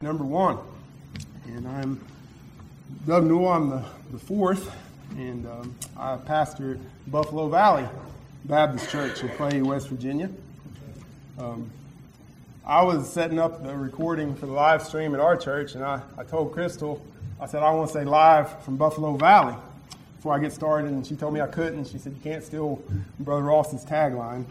Number 1. And I'm Doug Newell. I'm the fourth, and I pastor Buffalo Valley Baptist Church in Clay, West Virginia. I was setting up the recording for the live stream at our church, and I told Crystal, I said, I want to say live from Buffalo Valley before I get started, and she told me I couldn't. She said, you can't steal Brother Ross's tagline.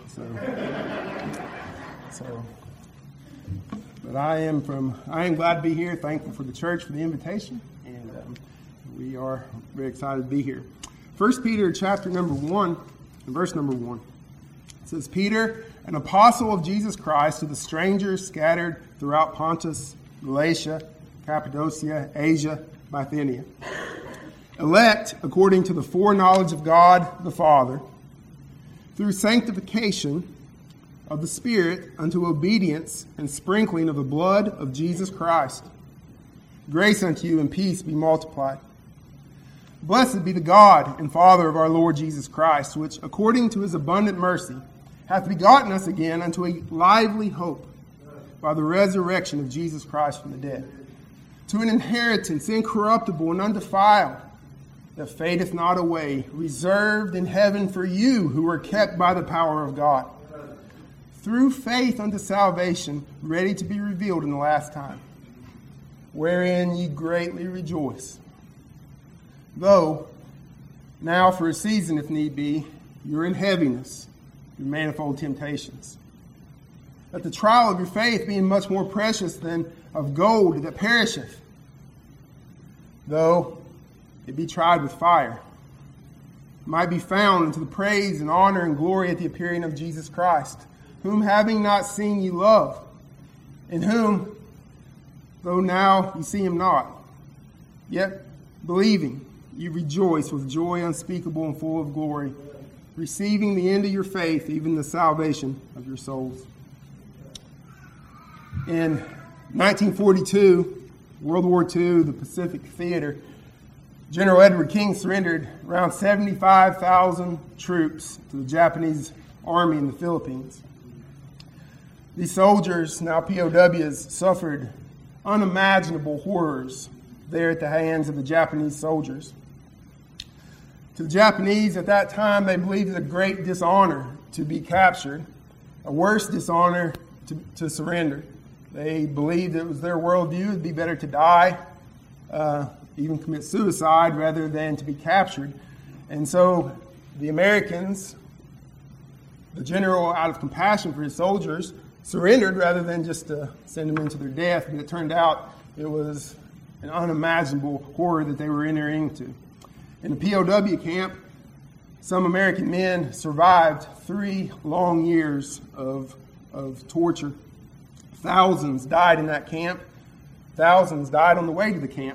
But I am glad to be here, thankful for the church for the invitation, and we are very excited to be here. 1 Peter chapter number 1, and verse number 1. It says, Peter, an apostle of Jesus Christ, to the strangers scattered throughout Pontus, Galatia, Cappadocia, Asia, Bithynia, elect according to the foreknowledge of God the Father, through sanctification of the Spirit unto obedience and sprinkling of the blood of Jesus Christ. Grace unto you and peace be multiplied. Blessed be the God and Father of our Lord Jesus Christ, which according to his abundant mercy hath begotten us again unto a lively hope by the resurrection of Jesus Christ from the dead, to an inheritance incorruptible and undefiled, that fadeth not away, reserved in heaven for you who are kept by the power of God, through faith unto salvation, ready to be revealed in the last time, wherein ye greatly rejoice. Though now for a season, if need be, you're in heaviness, through manifold temptations. That the trial of your faith, being much more precious than of gold that perisheth, though it be tried with fire, might be found unto the praise and honor and glory at the appearing of Jesus Christ, whom having not seen ye love, in whom, though now ye see him not, yet believing, you rejoice with joy unspeakable and full of glory, receiving the end of your faith, even the salvation of your souls. In 1942, World War II, the Pacific Theater, General Edward King surrendered around 75,000 troops to the Japanese army in the Philippines. These soldiers, now POWs, suffered unimaginable horrors there at the hands of the Japanese soldiers. To the Japanese at that time, they believed it a great dishonor to be captured, a worse dishonor to surrender. They believed it was their worldview. It would be better to die, even commit suicide, rather than to be captured. And so the Americans, the general, out of compassion for his soldiers, surrendered rather than just to send them into their death. But it turned out it was an unimaginable horror that they were entering into. In the POW camp, some American men survived 3 long years of torture. Thousands died in that camp. Thousands died on the way to the camp.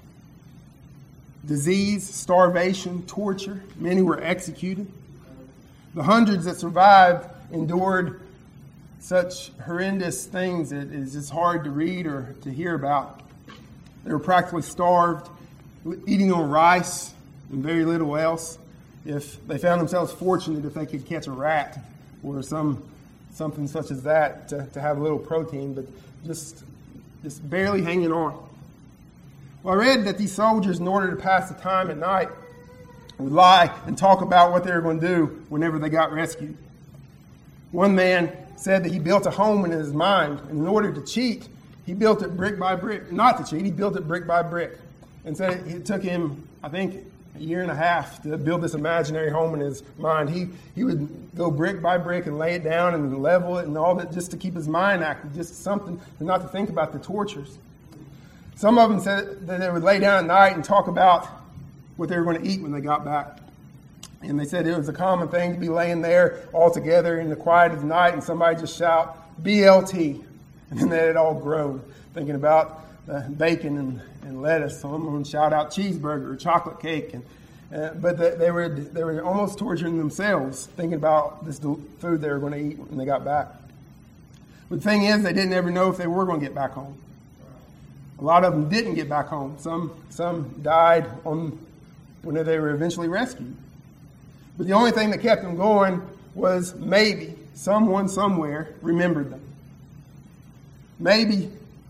Disease, starvation, torture. Many were executed. The hundreds that survived endured such horrendous things that it's just hard to read or to hear about. They were practically starved, eating on rice and very little else. If they found themselves fortunate if they could catch a rat or something such as that to have a little protein, but just barely hanging on. Well, I read that these soldiers, in order to pass the time at night, would lie and talk about what they were going to do whenever they got rescued. One man said that he built a home in his mind, and in order to cheat, he built it brick by brick. Not to cheat, he built it brick by brick. And said it took him, I think, a year and a half to build this imaginary home in his mind. He would go brick by brick and lay it down and level it and all that just to keep his mind active, just something not to think about the tortures. Some of them said that they would lay down at night and talk about what they were going to eat when they got back. And they said it was a common thing to be laying there all together in the quiet of the night and somebody just shout, BLT. And then they had all groan, thinking about bacon and lettuce. Someone would shout out cheeseburger or chocolate cake. But they were almost torturing themselves, thinking about this food they were going to eat when they got back. But the thing is, they didn't ever know if they were going to get back home. A lot of them didn't get back home. Some died when they were eventually rescued. But the only thing that kept them going was maybe someone somewhere remembered them. Maybe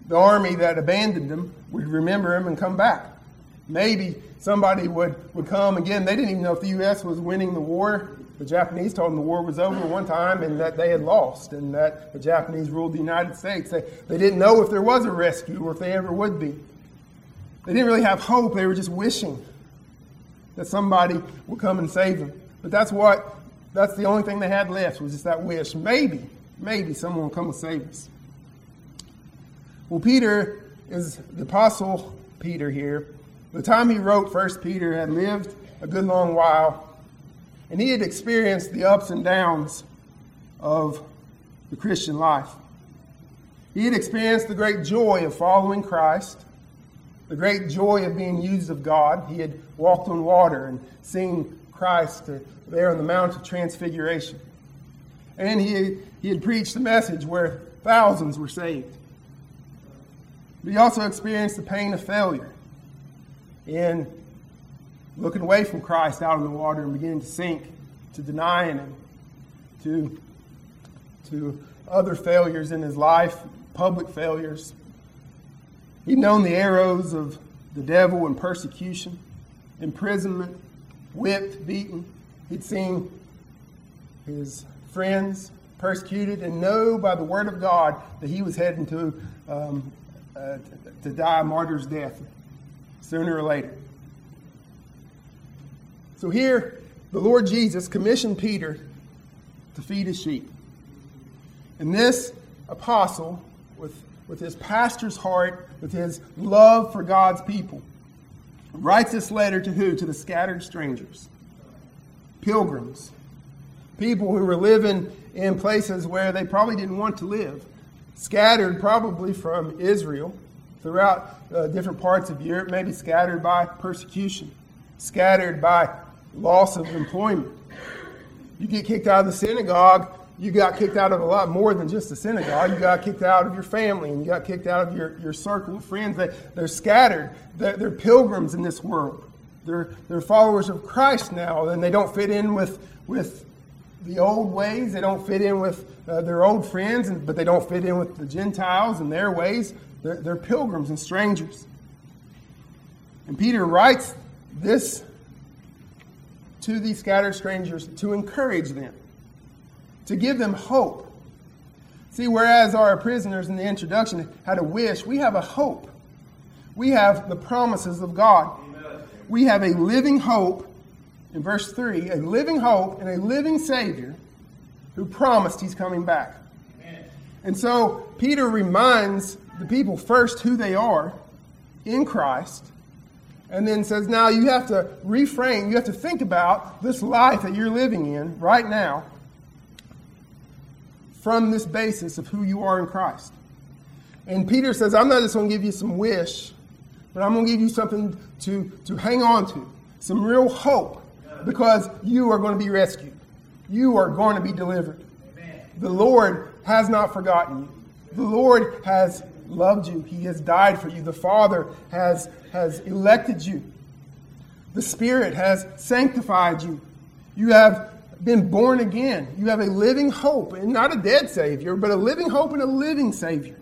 the army that abandoned them would remember him and come back. Maybe somebody would come again. They didn't even know if the U.S. was winning the war. The Japanese told them the war was over one time and that they had lost and that the Japanese ruled the United States. They didn't know if there was a rescue or if they ever would be. They didn't really have hope. They were just wishing that somebody would come and save them. But that's the only thing they had left, was just that wish. Maybe someone will come and save us. Well, Peter is the Apostle Peter here. The time he wrote 1 Peter had lived a good long while, and he had experienced the ups and downs of the Christian life. He had experienced the great joy of following Christ, the great joy of being used of God. He had walked on water and seen Christ there on the Mount of Transfiguration. And he had preached a message where thousands were saved. But he also experienced the pain of failure in looking away from Christ out in the water and beginning to sink, to denying him, to other failures in his life, public failures. He'd known the arrows of the devil and persecution, imprisonment, whipped, beaten. He'd seen his friends persecuted and know by the word of God that he was heading to die a martyr's death sooner or later. So here, the Lord Jesus commissioned Peter to feed his sheep. And this apostle, with his pastor's heart, with his love for God's people, writes this letter to who? To the scattered strangers, pilgrims, people who were living in places where they probably didn't want to live, scattered probably from Israel throughout different parts of Europe, maybe scattered by persecution, scattered by loss of employment. You get kicked out of the synagogue, you got kicked out of a lot more than just the synagogue. You got kicked out of your family, and you got kicked out of your circle of friends. They're scattered. They're pilgrims in this world. They're followers of Christ now, and they don't fit in with the old ways. They don't fit in with their old friends, but they don't fit in with the Gentiles and their ways. They're pilgrims and strangers. And Peter writes this to these scattered strangers to encourage them, to give them hope. See, whereas our prisoners in the introduction had a wish, we have a hope. We have the promises of God. Amen. We have a living hope, in verse 3, a living hope and a living Savior who promised he's coming back. Amen. And so Peter reminds the people first who they are in Christ, and then says, now you have to reframe, you have to think about this life that you're living in right now from this basis of who you are in Christ. And Peter says, I'm not just going to give you some wish, but I'm going to give you something to hang on to, some real hope, because you are going to be rescued. You are going to be delivered. Amen. The Lord has not forgotten you. The Lord has loved you. He has died for you. The Father has elected you. The Spirit has sanctified you. You have been born again. You have a living hope, and not a dead Savior, but a living hope and a living Savior.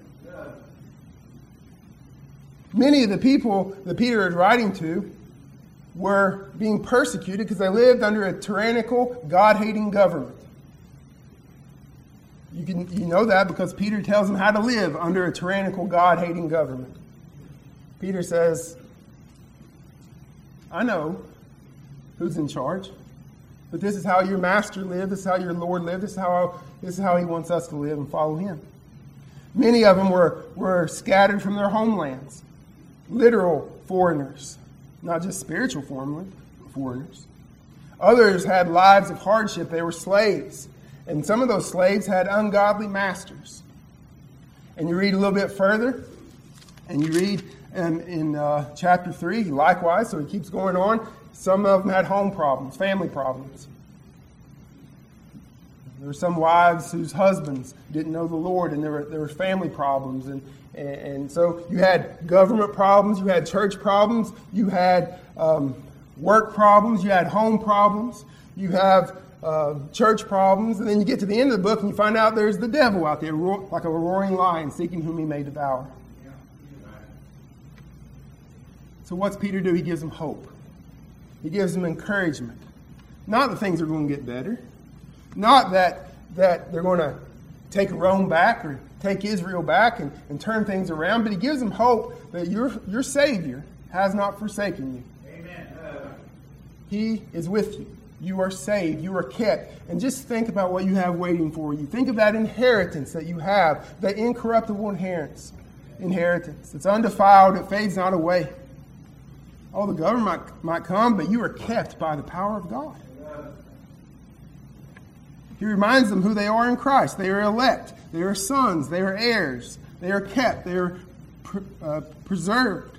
Many of the people that Peter is writing to were being persecuted because they lived under a tyrannical, God-hating government. You know that because Peter tells them how to live under a tyrannical, God-hating government. Peter says, I know who's in charge, but this is how your master lived, this is how your Lord lived, this is how he wants us to live and follow him. Many of them were scattered from their homelands, literal foreigners, not just spiritual foreigners. Others had lives of hardship. They were slaves. And some of those slaves had ungodly masters. And you read a little bit further, and you read in chapter 3, likewise, so he keeps going on. Some of them had home problems, family problems. There were some wives whose husbands didn't know the Lord, and there were family problems. And so you had government problems, you had church problems, you had work problems, you had home problems, you have church problems, and then you get to the end of the book and you find out there's the devil out there like a roaring lion seeking whom he may devour. So what's Peter do? He gives them hope. He gives them encouragement. Not that things are going to get better. Not that they're going to take Rome back or take Israel back and turn things around, but he gives them hope that your Savior has not forsaken you. Amen. He is with you. You are saved. You are kept. And just think about what you have waiting for you. Think of that inheritance that you have, that incorruptible inheritance. It's undefiled. It fades not away. Oh, the government might come, but you are kept by the power of God. He reminds them who they are in Christ. They are elect. They are sons. They are heirs. They are kept. They are preserved.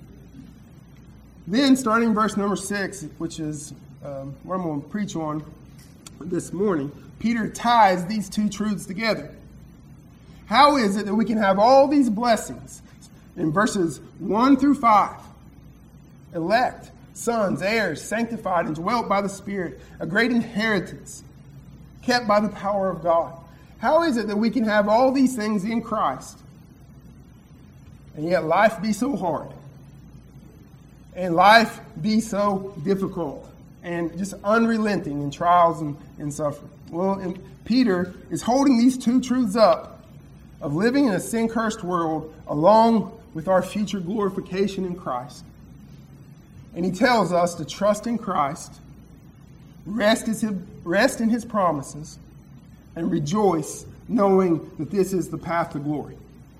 Then, starting verse number 6, which is what I'm going to preach on this morning, Peter ties these two truths together. How is it that we can have all these blessings in verses 1 through 5? Elect, sons, heirs, sanctified, and dwelt by the Spirit, a great inheritance, kept by the power of God. How is it that we can have all these things in Christ, and yet life be so hard, and life be so difficult, and just unrelenting in trials and suffering? Well, Peter is holding these two truths up of living in a sin-cursed world along with our future glorification in Christ. And he tells us to trust in Christ, rest in his promises, and rejoice knowing that this is the path to glory.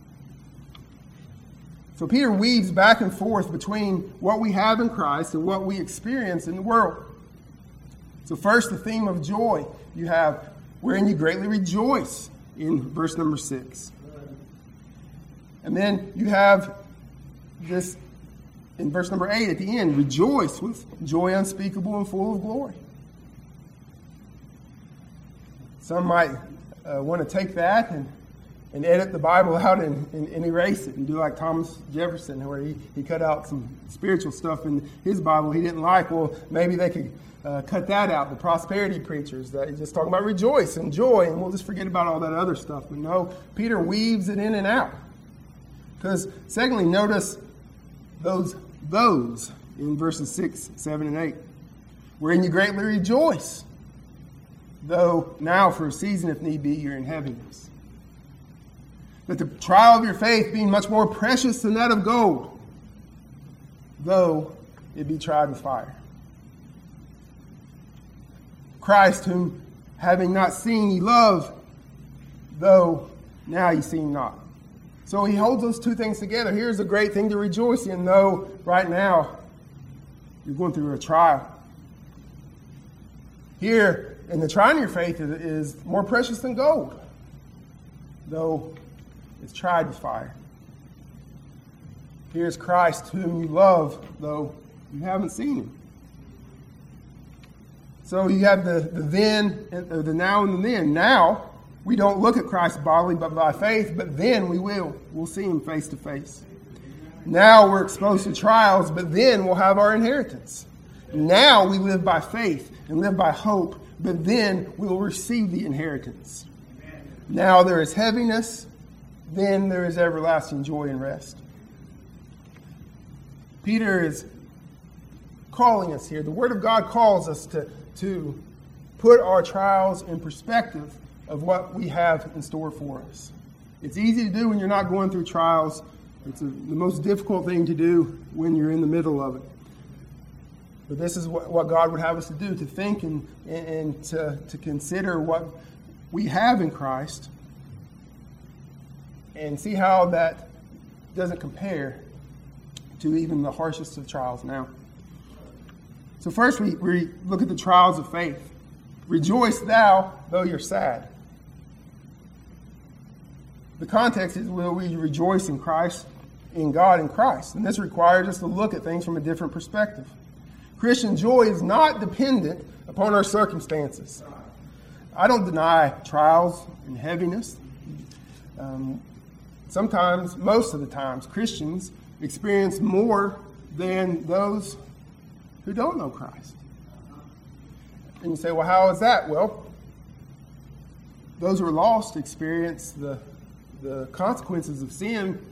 So Peter weaves back and forth between what we have in Christ and what we experience in the world. So first, the theme of joy. You have, wherein you greatly rejoice, in verse number 6. And then you have this in verse number 8 at the end, rejoice with joy unspeakable and full of glory. Some might want to take that and edit the Bible out and erase it and do like Thomas Jefferson, where he cut out some spiritual stuff in his Bible he didn't like. Well, maybe they could cut that out, the prosperity preachers that just talk about rejoice and joy, and we'll just forget about all that other stuff. But no, Peter weaves it in and out. Because secondly, notice those in verses 6, 7, and 8, wherein you greatly rejoice, though now for a season, if need be, you're in heaviness. That the trial of your faith being much more precious than that of gold, though it be tried with fire. Christ, whom having not seen ye love, though now ye see not. So he holds those two things together. Here's a great thing to rejoice in, though right now you're going through a trial. Here, in the trying of your faith is more precious than gold, though it's tried with fire. Here's Christ, whom you love, though you haven't seen him. So you have the then, the now and the then. Now, we don't look at Christ bodily, but by faith, but then we will. We'll see him face to face. Now we're exposed to trials, but then we'll have our inheritance. Now we live by faith and live by hope, but then we'll receive the inheritance. Now there is heaviness, then there is everlasting joy and rest. Peter is calling us here. The Word of God calls us to put our trials in perspective of what we have in store for us. It's easy to do when you're not going through trials. It's the most difficult thing to do when you're in the middle of it. But this is what God would have us to do, to think and to consider what we have in Christ and see how that doesn't compare to even the harshest of trials now. So first we look at the trials of faith. Rejoice thou, though you're sad. The context is, will we rejoice in Christ, in God and Christ? And this requires us to look at things from a different perspective. Christian joy is not dependent upon our circumstances. I don't deny trials and heaviness. Sometimes, most of the times, Christians experience more than those who don't know Christ. And you say, well, how is that? Well, those who are lost experience the consequences of sin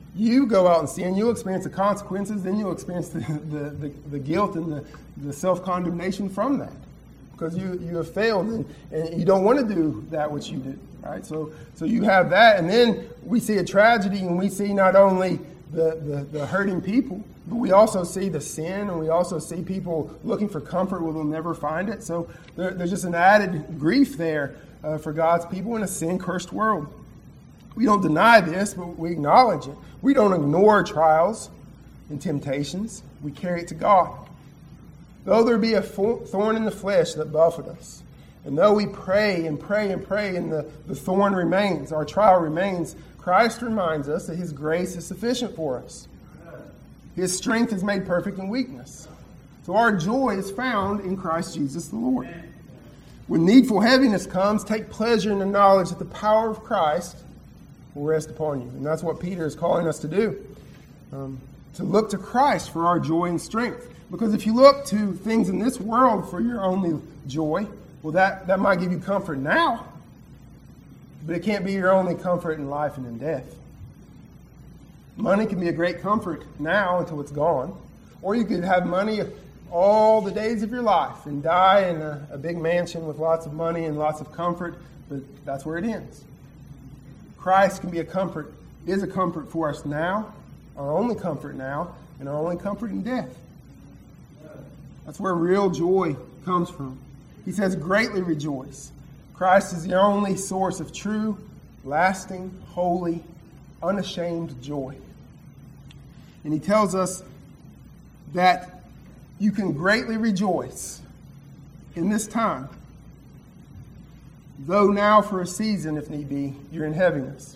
You go out and sin, you'll experience the consequences, then you'll experience the guilt and the self-condemnation from that. Because you have failed and you don't want to do that which you did. Right? So you have that, and then we see a tragedy, and we see not only the hurting people, but we also see the sin, and we also see people looking for comfort where they'll never find it. So there's just an added grief there for God's people in a sin-cursed world. We don't deny this, but we acknowledge it. We don't ignore trials and temptations. We carry it to God. Though there be a thorn in the flesh that buffet us, and though we pray and pray and pray, and the thorn remains, our trial remains, Christ reminds us that His grace is sufficient for us. His strength is made perfect in weakness. So our joy is found in Christ Jesus the Lord. When needful heaviness comes, take pleasure in the knowledge that the power of Christ will rest upon you. And that's what Peter is calling us to do, to look to Christ for our joy and strength. Because if you look to things in this world for your only joy, well, that might give you comfort now, but it can't be your only comfort in life and in death. Money can be a great comfort now until it's gone. Or you could have money all the days of your life and die in a big mansion with lots of money and lots of comfort, but that's where it ends. Christ can be a comfort, is a comfort for us now, our only comfort now, and our only comfort in death. That's where real joy comes from. He says, greatly rejoice. Christ is the only source of true, lasting, holy, unashamed joy. And he tells us that you can greatly rejoice in this time, though now for a season, if need be, you're in heaviness.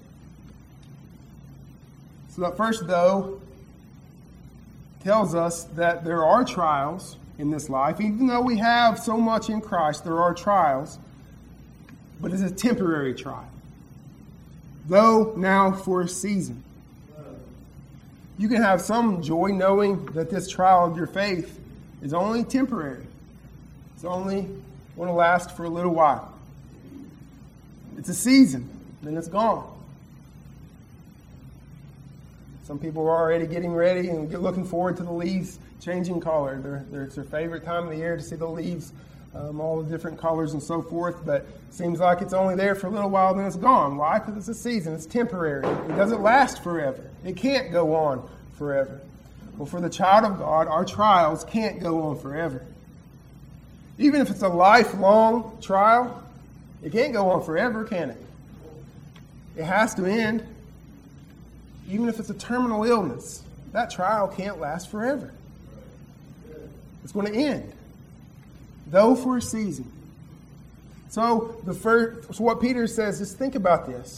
So that first, though, tells us that there are trials in this life. Even though we have so much in Christ, there are trials, but it's a temporary trial. Though now for a season. You can have some joy knowing that this trial of your faith is only temporary. It's only going to last for a little while. It's a season, then it's gone. Some people are already getting ready and looking forward to the leaves changing color. It's their favorite time of the year to see the leaves, all the different colors and so forth. But it seems like it's only there for a little while, then it's gone. Why? Because it's a season. It's temporary. It doesn't last forever. It can't go on forever. Well, for the child of God, our trials can't go on forever. Even if it's a lifelong trial, it can't go on forever, can it? It has to end. Even if it's a terminal illness, that trial can't last forever. It's going to end, though for a season. So what Peter says is, think about this.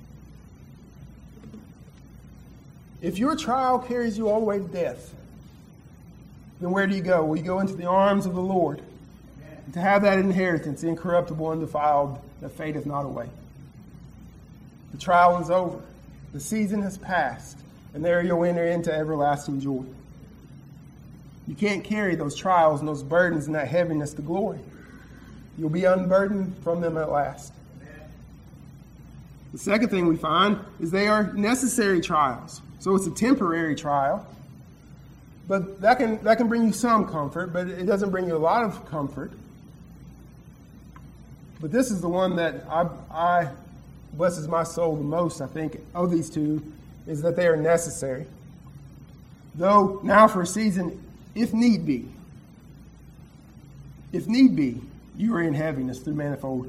If your trial carries you all the way to death, then where do you go? Well, you go into the arms of the Lord, to have that inheritance, incorruptible, undefiled, that fadeth not away. The trial is over. The season has passed, and there you'll enter into everlasting joy. You can't carry those trials and those burdens and that heaviness to glory. You'll be unburdened from them at last. The second thing we find is they are necessary trials. So it's a temporary trial, but that can bring you some comfort, but it doesn't bring you a lot of comfort. But this is the one that I blesses my soul the most, I think, of these two, is that they are necessary. Though now for a season, if need be, you are in heaviness through manifold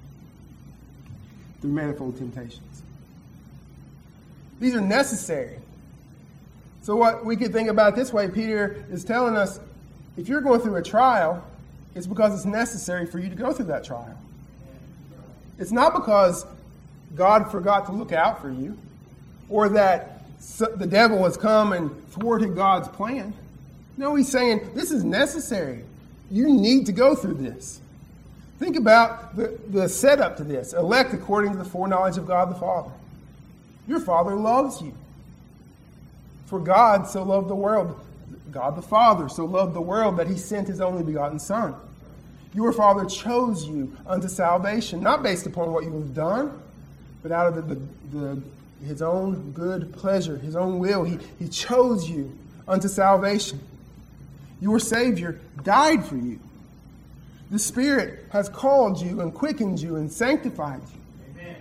temptations. These are necessary. So what we could think about this way, Peter is telling us, if you're going through a trial, it's because it's necessary for you to go through that trial. It's not because God forgot to look out for you, or that the devil has come and thwarted God's plan. No, he's saying this is necessary. You need to go through this. Think about the setup to this. Elect according to the foreknowledge of God the Father. Your Father loves you. For God so loved the world, God the Father so loved the world that he sent his only begotten Son. Your Father chose you unto salvation, not based upon what you have done, but out of the his own good pleasure, his own will. He chose you unto salvation. Your Savior died for you. The Spirit has called you and quickened you and sanctified you. Amen.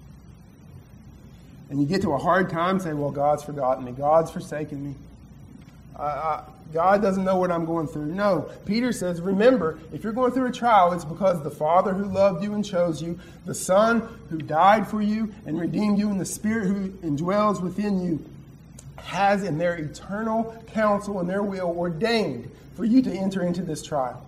And you get to a hard time, say, well, God's forgotten me. God's forsaken me. God doesn't know what I'm going through. No. Peter says, remember, if you're going through a trial, it's because the Father who loved you and chose you, the Son who died for you and redeemed you, and the Spirit who indwells within you has in their eternal counsel and their will ordained for you to enter into this trial.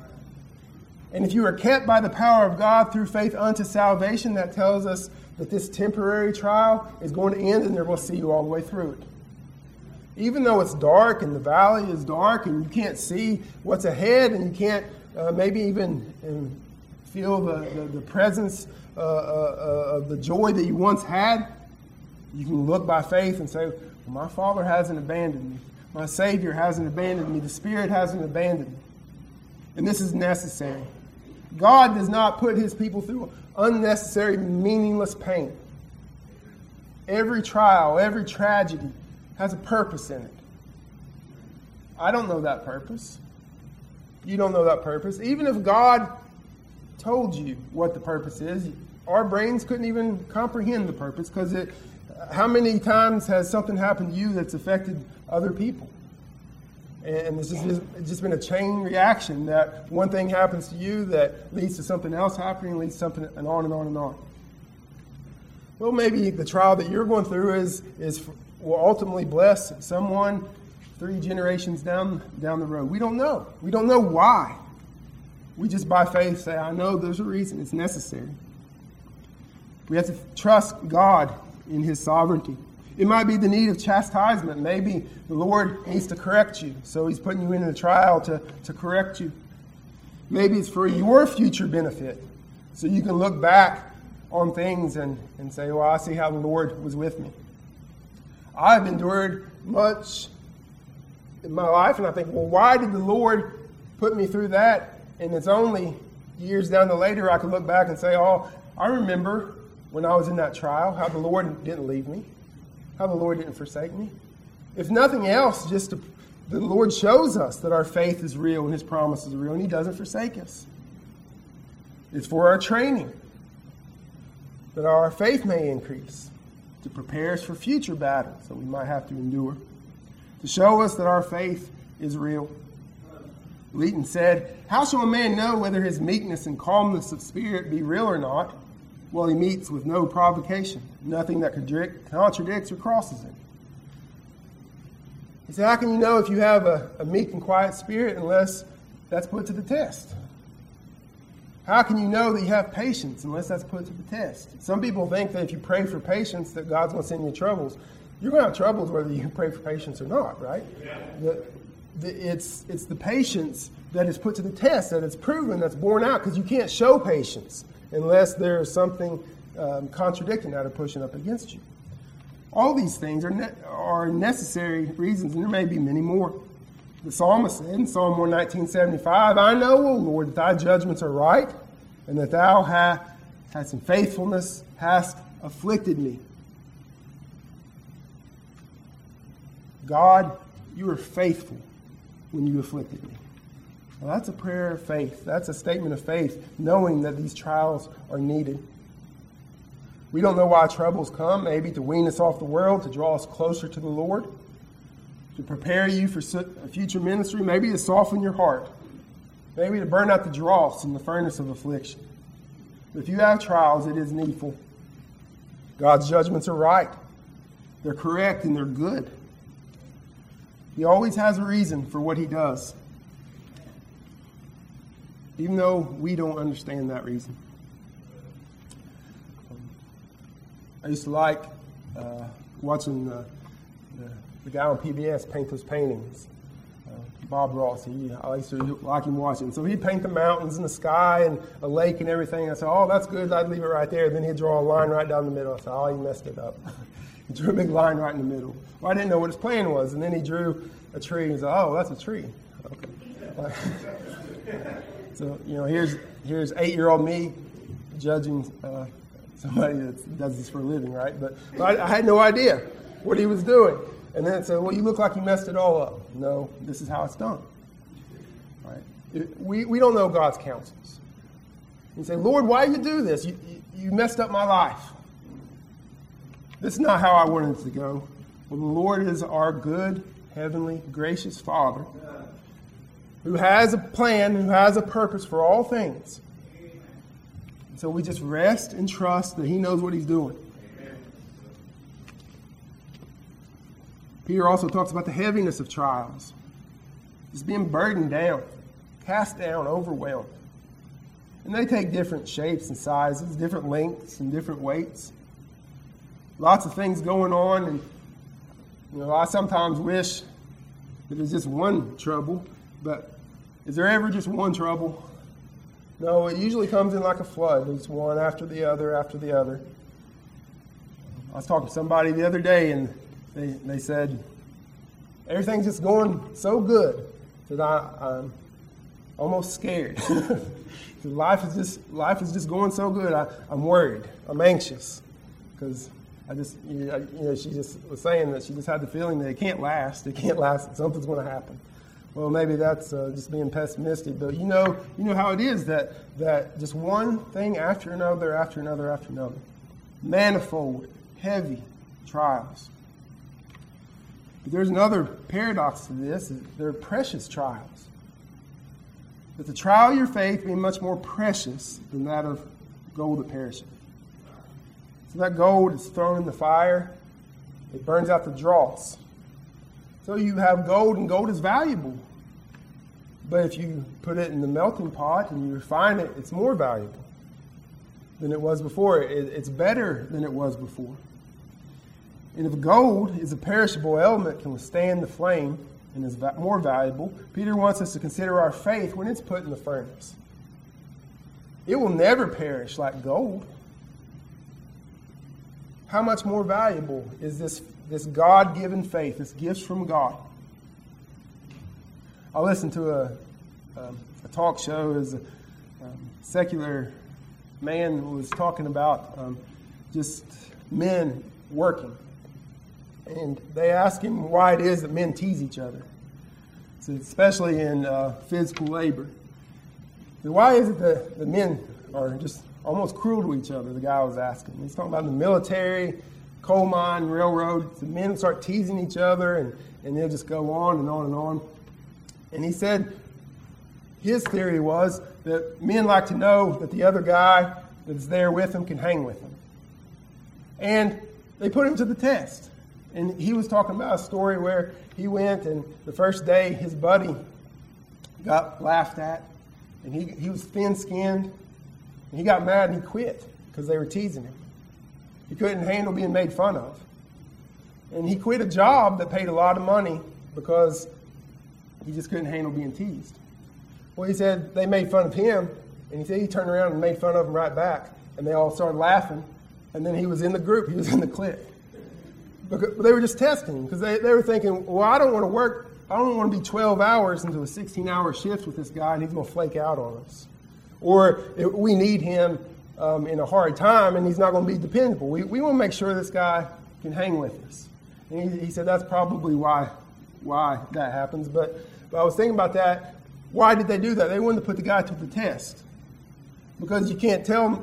And if you are kept by the power of God through faith unto salvation, that tells us that this temporary trial is going to end and they're going to see you all the way through it. Even though it's dark and the valley is dark and you can't see what's ahead and you can't maybe even feel the presence of the joy that you once had, you can look by faith and say, well, my Father hasn't abandoned me. My Savior hasn't abandoned me. The Spirit hasn't abandoned me. And this is necessary. God does not put his people through unnecessary, meaningless pain. Every trial, every tragedy has a purpose in it. I don't know that purpose. You don't know that purpose. Even if God told you what the purpose is, our brains couldn't even comprehend the purpose, because how many times has something happened to you that's affected other people? And it's just been a chain reaction that one thing happens to you that leads to something else happening, leads to something, and on and on and on. Well, maybe the trial that you're going through will ultimately bless someone 3 generations down the road. We don't know. We don't know why. We just by faith say, I know there's a reason. It's necessary. We have to trust God in his sovereignty. It might be the need of chastisement. Maybe the Lord needs to correct you, so he's putting you into a trial to correct you. Maybe it's for your future benefit, so you can look back on things and say, well, I see how the Lord was with me. I've endured much in my life, and I think, well, why did the Lord put me through that? And it's only years down the later I can look back and say, oh, I remember when I was in that trial, how the Lord didn't leave me, how the Lord didn't forsake me. If nothing else, the Lord shows us that our faith is real and his promises are real, and he doesn't forsake us. It's for our training, that our faith may increase, to prepare us for future battles that we might have to endure, to show us that our faith is real. Leighton said, how shall a man know whether his meekness and calmness of spirit be real or not? Well, he meets with no provocation, nothing that contradicts or crosses it. He said, how can you know if you have a meek and quiet spirit unless that's put to the test? How can you know that you have patience unless that's put to the test? Some people think that if you pray for patience, that God's going to send you troubles. You're going to have troubles whether you pray for patience or not, right? Yeah. It's the patience that is put to the test, that it's proven, that's borne out, because you can't show patience unless there is something contradicting that or pushing up against you. All these things are necessary reasons, and there may be many more. The psalmist said in Psalm 119:75, I know, O Lord, that thy judgments are right, and that thou hast in faithfulness hast afflicted me. God, you are faithful when you afflicted me. Well, that's a prayer of faith. That's a statement of faith, knowing that these trials are needed. We don't know why troubles come, maybe to wean us off the world, to draw us closer to the Lord, to prepare you for a future ministry, maybe to soften your heart, maybe to burn out the dross in the furnace of affliction. But if you have trials, it is needful. God's judgments are right. They're correct and they're good. He always has a reason for what he does, even though we don't understand that reason. I used to like watching the guy on PBS paint those paintings, Bob Ross. I used to like him watching. So he'd paint the mountains and the sky and a lake and everything. I said, oh, that's good. I'd leave it right there. Then he'd draw a line right down the middle. I said, oh, he messed it up. He drew a big line right in the middle. Well, I didn't know what his plan was. And then he drew a tree. And he said, oh, that's a tree. Okay. So, here's 8-year-old me judging somebody that does this for a living, right? But I had no idea what he was doing. And then it said, well, you look like you messed it all up. No, this is how it's done. Right? We don't know God's counsels. You say, Lord, why did you do this? You messed up my life. This is not how I wanted it to go. Well, the Lord is our good, heavenly, gracious Father who has a plan, who has a purpose for all things. So we just rest and trust that he knows what he's doing. Peter also talks about the heaviness of trials. Just being burdened down, cast down, overwhelmed. And they take different shapes and sizes, different lengths and different weights. Lots of things going on. And, I sometimes wish that it was just one trouble. But is there ever just one trouble? No, it usually comes in like a flood. It's one after the other after the other. I was talking to somebody the other day, and they said, everything's just going so good that I'm almost scared. Life is just going so good. I'm worried. I'm anxious because she just was saying that she just had the feeling that it can't last. It can't last. Something's going to happen. Well, maybe that's just being pessimistic, but you know how it is that just one thing after another, after another, after another, manifold, heavy trials. But there's another paradox to this: they're precious trials. But the trial of your faith being much more precious than that of gold that perisheth. So that gold is thrown in the fire; it burns out the dross. So you have gold, and gold is valuable. But if you put it in the melting pot and you refine it, it's more valuable than it was before. It's better than it was before. And if gold is a perishable element, can withstand the flame, and is more valuable, Peter wants us to consider our faith when it's put in the furnace. It will never perish like gold. How much more valuable is this God-given faith, this gift from God? I listened to a talk show as a secular man was talking about just men working. And they asked him why it is that men tease each other, so especially in physical labor. And why is it that the men are just almost cruel to each other, the guy was asking. He's talking about the military, coal mine, railroad. The men start teasing each other, and they'll just go on and on and on. And he said his theory was that men like to know that the other guy that's there with them can hang with them. And they put him to the test. And he was talking about a story where he went, and the first day his buddy got laughed at, and he was thin-skinned, and he got mad and he quit because they were teasing him. He couldn't handle being made fun of. And he quit a job that paid a lot of money because he just couldn't handle being teased. Well, he said they made fun of him, and he said he turned around and made fun of them right back, and they all started laughing, and then he was in the group, he was in the clique. But they were just testing him because they were thinking, well, I don't want to be 12 hours into a 16-hour shift with this guy, and he's going to flake out on us. Or we need him in a hard time, and he's not going to be dependable. We want to make sure this guy can hang with us. And he said that's probably why that happens. But I was thinking about that. Why did they do that? They wanted to put the guy to the test. Because you can't tell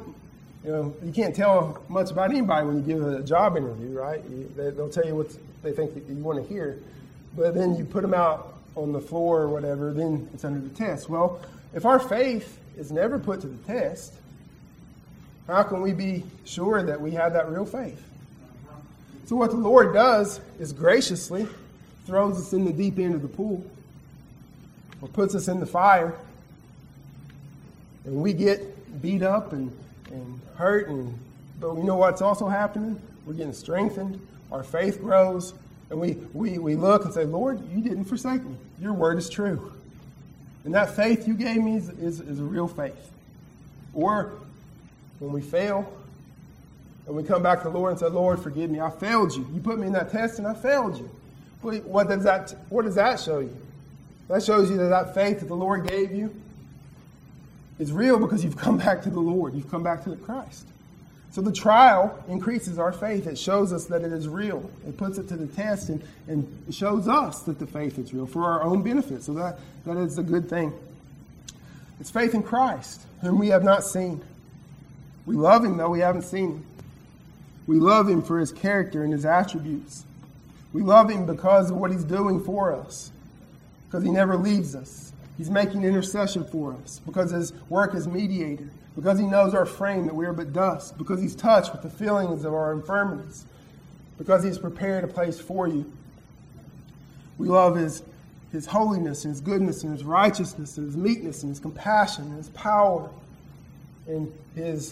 much about anybody when you give a job interview, right? They'll tell you what they think that you want to hear. But then you put them out on the floor or whatever, then it's under the test. Well, if our faith is never put to the test, how can we be sure that we have that real faith? So what the Lord does is graciously throws us in the deep end of the pool or puts us in the fire, and we get beat up and hurt, but you know what's also happening? We're getting strengthened, our faith grows, and we look and say, Lord, you didn't forsake me. Your word is true. And that faith you gave me is a real faith. Or when we fail, and we come back to the Lord and say, Lord, forgive me, I failed you. You put me in that test and I failed you. What does that show you? That shows you that faith that the Lord gave you is real because you've come back to the Lord. You've come back to the Christ. So the trial increases our faith. It shows us that it is real. It puts it to the test and it shows us that the faith is real for our own benefit. So that is a good thing. It's faith in Christ, whom we have not seen. We love him, though we haven't seen him. We love him for his character and his attributes. We love him because of what he's doing for us, because he never leaves us. He's making intercession for us, because his work as mediator, because he knows our frame, that we are but dust, because he's touched with the feelings of our infirmities, because he's prepared a place for you. We love his holiness and his goodness and his righteousness and his meekness and his compassion and his power and his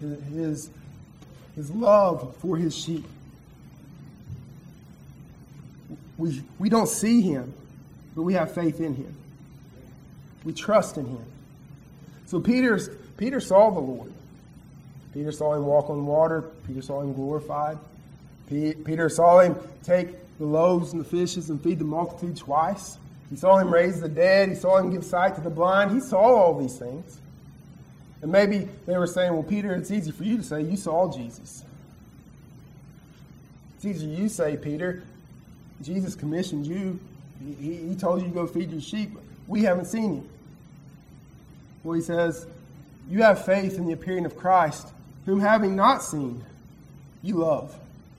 love for his sheep. We don't see him, but we have faith in him. We trust in him. So Peter saw the Lord. Peter saw him walk on water. Peter saw him glorified. Peter saw him take the loaves and the fishes and feed the multitude twice. He saw him raise the dead. He saw him give sight to the blind. He saw all these things. And maybe they were saying, well, Peter, it's easy for you to say you saw Jesus. It's easy you say, Peter, Jesus commissioned you. He told you to go feed your sheep. We haven't seen him. Well, he says, you have faith in the appearing of Christ, whom having not seen, you love.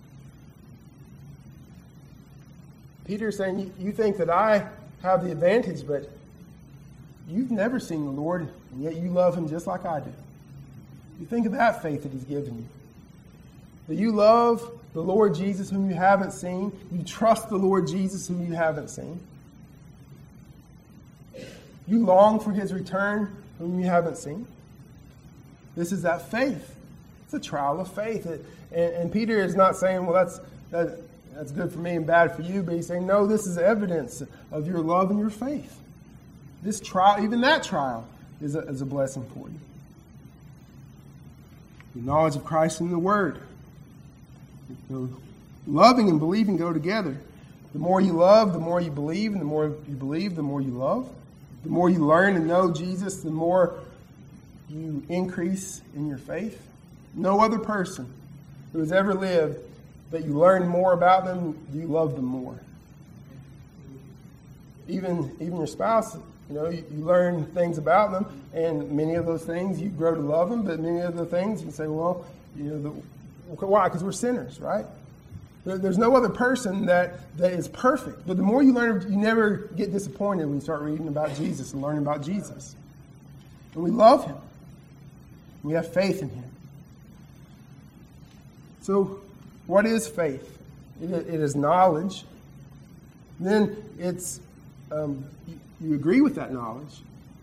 Peter's saying, you think that I have the advantage, but you've never seen the Lord, and yet you love him just like I do. You think of that faith that he's given you. That you love the Lord Jesus whom you haven't seen. You trust the Lord Jesus whom you haven't seen. You long for his return whom you haven't seen. This is that faith. It's a trial of faith. And Peter is not saying, well, that's good for me and bad for you, but he's saying, no, this is evidence of your love and your faith. This trial, even that trial, is a blessing for you. The knowledge of Christ and the Word. Loving and believing go together. The more you love, the more you believe, and the more you believe, the more you love. The more you learn and know Jesus, the more you increase in your faith. No other person who has ever lived that you learn more about them, you love them more. Even your spouse, you learn things about them, and many of those things you grow to love them, but many of the things you say, well, why? Because we're sinners, right? There's no other person that is perfect. But the more you learn, you never get disappointed when you start reading about Jesus and learning about Jesus. And we love him. We have faith in him. So, what is faith? It is knowledge. Then it's you agree with that knowledge.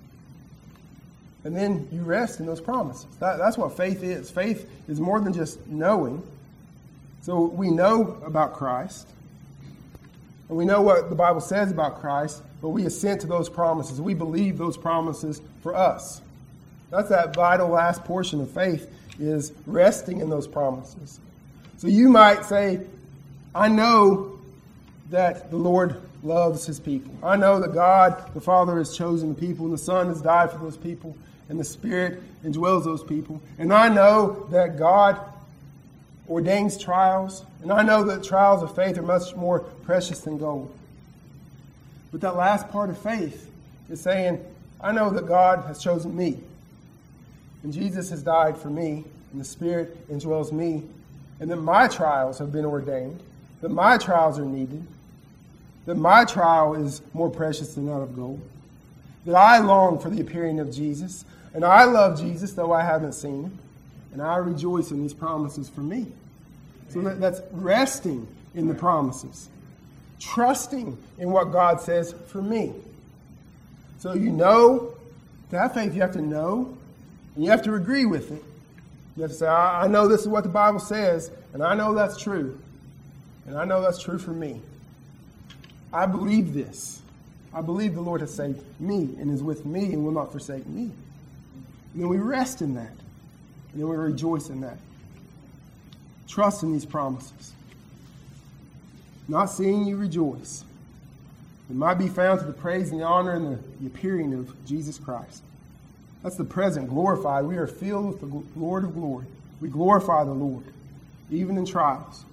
And then you rest in those promises. That's what faith is. Faith is more than just knowing. So we know about Christ, and we know what the Bible says about Christ, but we assent to those promises. We believe those promises for us. That's that vital last portion of faith, is resting in those promises. So you might say, I know that the Lord loves his people. I know that God, the Father, has chosen the people, and the Son has died for those people, and the Spirit indwells those people. And I know that God ordains trials, and I know that trials of faith are much more precious than gold. But that last part of faith is saying, I know that God has chosen me, and Jesus has died for me, and the Spirit indwells me, and that my trials have been ordained, that my trials are needed, that my trial is more precious than that of gold, that I long for the appearing of Jesus, and I love Jesus, though I haven't seen him, and I rejoice in these promises for me. So that's resting in the promises, trusting in what God says for me. So to have faith, you have to know, and you have to agree with it. You have to say, I know this is what the Bible says, and I know that's true, and I know that's true for me. I believe this. I believe the Lord has saved me and is with me and will not forsake me. And then we rest in that. And then we rejoice in that. Trust in these promises. Not seeing you rejoice. It might be found to the praise and the honor and the appearing of Jesus Christ. That's the present glorified. We are filled with the Lord of glory. We glorify the Lord, even in trials.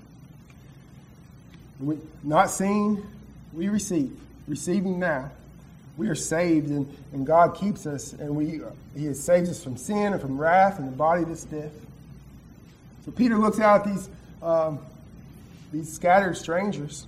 Not seeing, we receive. Receiving now. We are saved, and God keeps us, and He saves us from sin and from wrath and the body that's death. So Peter looks out at these scattered strangers,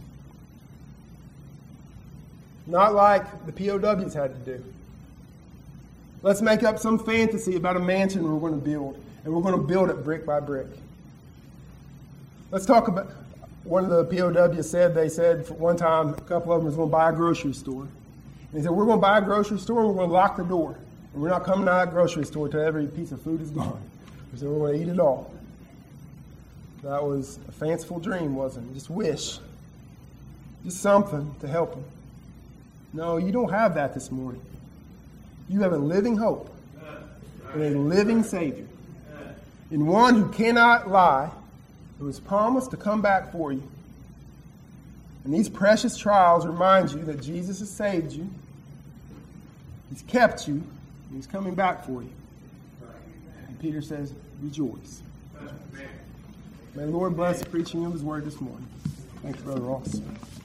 not like the POWs had to do. Let's make up some fantasy about a mansion we're going to build, and we're going to build it brick by brick. Let's talk about, one of the POWs said, one time, a couple of them was going to buy a grocery store. And he said, we're going to buy a grocery store, and we're going to lock the door. And we're not coming out of that grocery store until every piece of food is gone. He said, we're going to eat it all. That was a fanciful dream, wasn't it? Just wish. Just something to help them. No, you don't have that this morning. You have a living hope and a living Savior. In one who cannot lie, who has promised to come back for you. And these precious trials remind you that Jesus has saved you, He's kept you, and He's coming back for you. And Peter says, rejoice. May the Lord bless the preaching of His word this morning. Thank you, Brother Ross.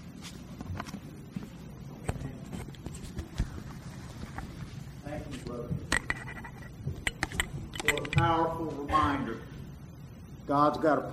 Thank you, brother, for a powerful reminder. God's got a